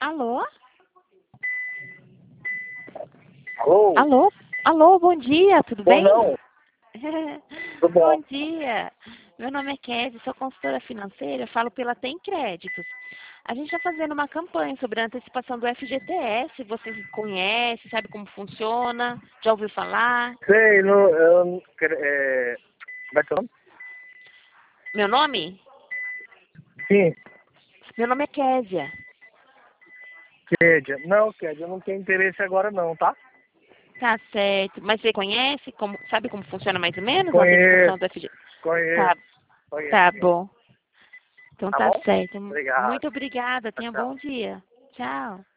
Alô? Alô? Alô? Alô, bom dia, tudo Ou bem? não? Tudo bom? Bom dia. Meu nome é Kézia, sou consultora financeira, eu falo pela Tem Créditos. A gente está fazendo uma campanha sobre a antecipação do FGTS. Você conhece, sabe como funciona? Já ouviu falar? Sei, não, eu, como é que é o nome? Meu nome? Sim, Meu nome é Kézia. Kédia. Não, Kédia, eu não tenho interesse agora não, tá? Tá certo. Mas você conhece, sabe como funciona mais ou menos a antecipação Conheço, do FGTS? Tá, conheço, conheço, tá sim. bom. Então Tá tá bom? certo. Obrigado. Muito obrigada. Tchau, Tenha um tchau. bom dia. Tchau.